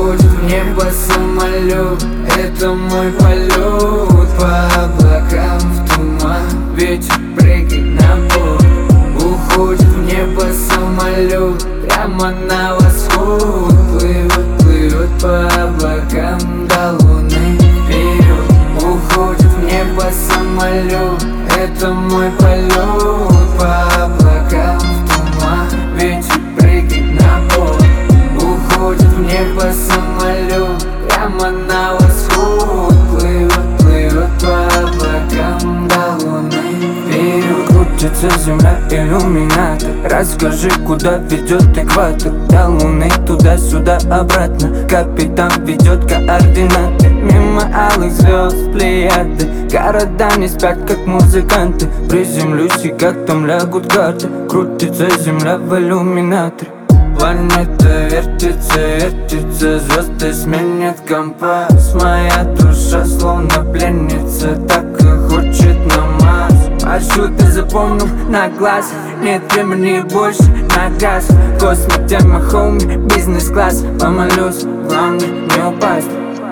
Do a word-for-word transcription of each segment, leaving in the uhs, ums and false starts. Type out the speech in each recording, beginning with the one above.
Уходит в небо самолет, это мой полет. По облакам в туман, ветер прыгает на борт. Уходит в небо самолет, прямо на восход. Плывет, плывет по облакам до луны вперед. Уходит в небо самолет, это мой полет. По облакам в туман, ветер прыгает на борт. Уходит в небо самолет, прямо на восход. Плывет, плывет по облакам до луны вперед. Крутится земля, иллюминатор. Расскажи, куда ведет экватор. До луны туда-сюда обратно. Капитан ведет координаты. Мимо алых звезд, плеяды. Города не спят, как музыканты. Приземлюсь и как там лягут карты. Крутится земля в иллюминаторе. Планета вертится, вертится, звезды сменят компас. Моя душа словно пленница, так и хочет на Марс. Маршруты запомнил на глаз, нет времени больше на газ. Космик, тема, хоуми, бизнес-класс. Помолюсь, главное не упасть.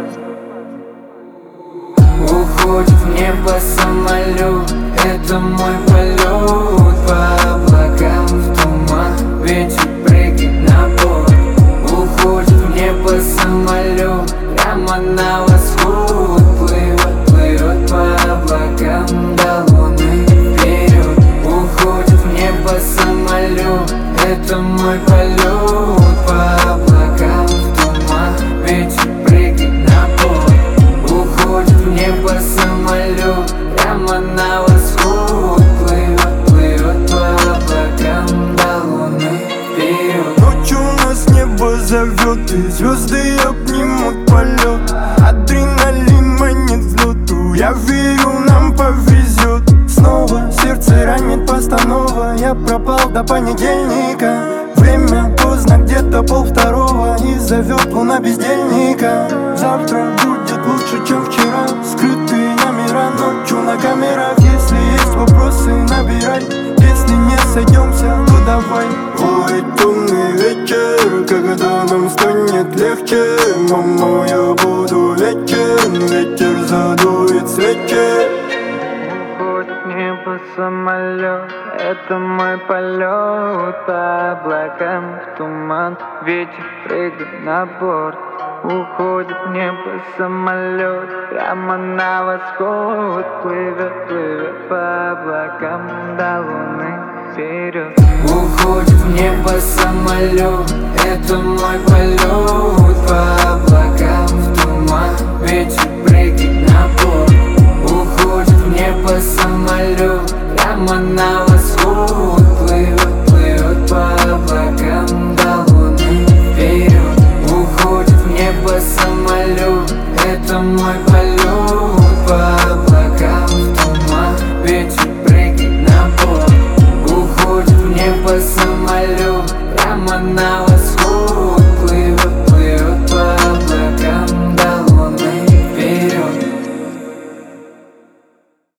Уходит в небо самолет, это мой полет. По облакам в туман, ветер прыгает на борт. Уходит в небо самолет, прямо на восход. Плывет, плывет по облакам до луны вперед. Уходит в небо самолет, это мой полет. По облакам в туман, ветер прыгает на борт. Уходит в небо самолет, прямо на восход. Плывет, плывет по облакам до луны вперед. Ночью нас небо зовет, и звезды обнимут полет. Адреналин манит взлету, я верю, нам повезет. Снова сердце ранит постанова, я пропал до понедельника. Время поздно, где-то полвторого, и зовет луна бездельника. Завтра будет лучше, чем вчера. Скрытые номера ночью на камерах. Если есть вопросы, набирай. Если не сойдемся, то давай. Ой, темный вечер, когда нам станет легче. Мама, я буду вечен, ветер задует свечи. Уходит в небо самолет, это мой полет. По облакам в туман, ветер прыгает на борт. Уходит в небо самолет, прямо на восход. Плывет, плывет по облакам до луны вперед. Уходит в небо самолет, это мой полет. По облакам в туман, ветер прыгает на борт. Уходит в небо самолет, прямо на восход.